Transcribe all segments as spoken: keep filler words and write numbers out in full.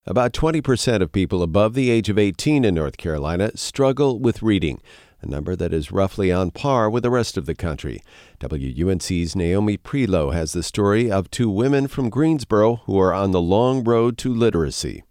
About twenty percent of people above the age of eighteen in North Carolina struggle with reading, a number that is roughly on par with the rest of the country. W U N C's Naomi Prelow has the story of two women from Greensboro who are on the long road to literacy.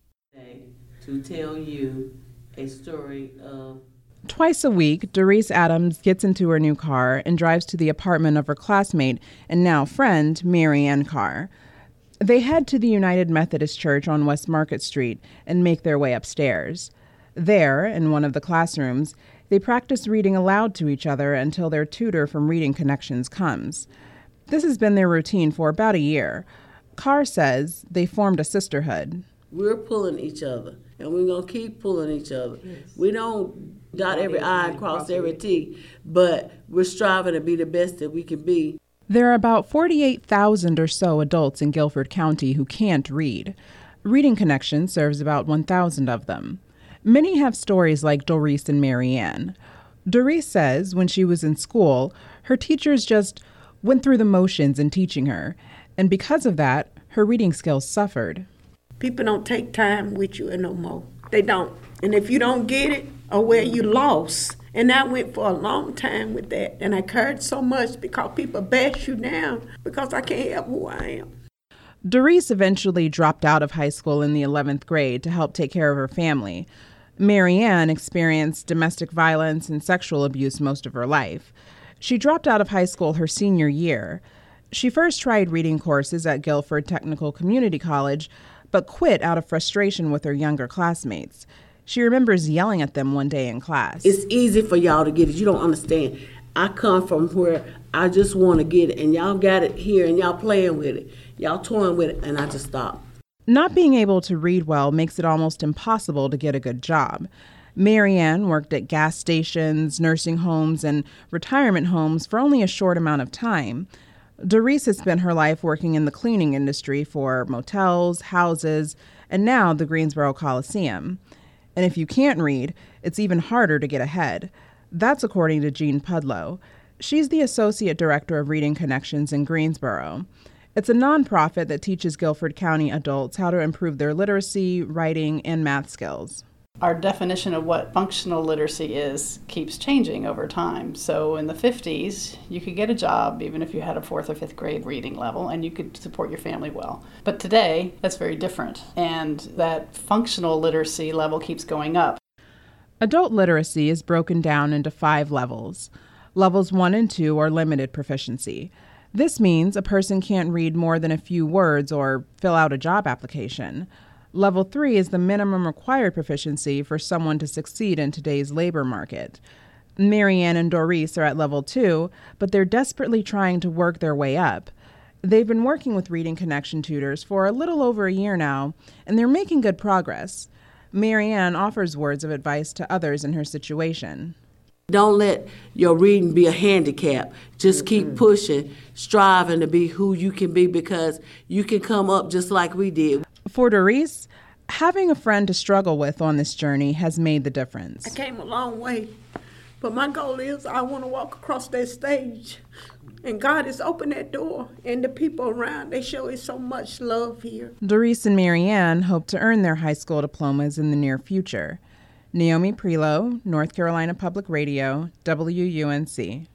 To tell you a story of... Twice a week, Doris Adams gets into her new car and drives to the apartment of her classmate and now friend, Mary Ann Carr. They head to the United Methodist Church on West Market Street and make their way upstairs. There, in one of the classrooms, they practice reading aloud to each other until their tutor from Reading Connections comes. This has been their routine for about a year. Carr says they formed a sisterhood. We're pulling each other, and we're going to keep pulling each other. Yes. We don't dot every I and cross every T, but we're striving to be the best that we can be. There are about forty-eight thousand or so adults in Guilford County who can't read. Reading Connections serves about one thousand of them. Many have stories like Doris and Mary Ann. Doris says when she was in school, her teachers just went through the motions in teaching her, and because of that, her reading skills suffered. People don't take time with you no more. They don't. And if you don't get it, or where you lost. And I went for a long time with that. And I cared so much because people bash you down because I can't help who I am. Doris eventually dropped out of high school in the eleventh grade to help take care of her family. Mary Ann experienced domestic violence and sexual abuse most of her life. She dropped out of high school her senior year. She first tried reading courses at Guilford Technical Community College, but quit out of frustration with her younger classmates. She remembers yelling at them one day in class. It's easy for y'all to get it. You don't understand. I come from where I just want to get it, and y'all got it here, and y'all playing with it. Y'all toying with it, and I just stopped. Not being able to read well makes it almost impossible to get a good job. Mary Ann worked at gas stations, nursing homes, and retirement homes for only a short amount of time. Doris has spent her life working in the cleaning industry for motels, houses, and now the Greensboro Coliseum. And if you can't read, it's even harder to get ahead. That's according to Jean Pudlow. She's the Associate Director of Reading Connections in Greensboro. It's a nonprofit that teaches Guilford County adults how to improve their literacy, writing, and math skills. Our definition of what functional literacy is keeps changing over time. So in the fifties, you could get a job even if you had a fourth or fifth grade reading level and you could support your family well. But today, that's very different. And that functional literacy level keeps going up. Adult literacy is broken down into five levels. Levels one and two are limited proficiency. This means a person can't read more than a few words or fill out a job application. Level three is the minimum required proficiency for someone to succeed in today's labor market. Mary Ann and Doris are at level two, but they're desperately trying to work their way up. They've been working with Reading Connection tutors for a little over a year now, and they're making good progress. Mary Ann offers words of advice to others in her situation. Don't let your reading be a handicap. Just keep pushing, striving to be who you can be because you can come up just like we did. For Doris, having a friend to struggle with on this journey has made the difference. I came a long way, but my goal is I want to walk across that stage. And God has opened that door, and the people around, they show us so much love here. Doris and Mary Ann hope to earn their high school diplomas in the near future. Naomi Prelow, North Carolina Public Radio, W U N C.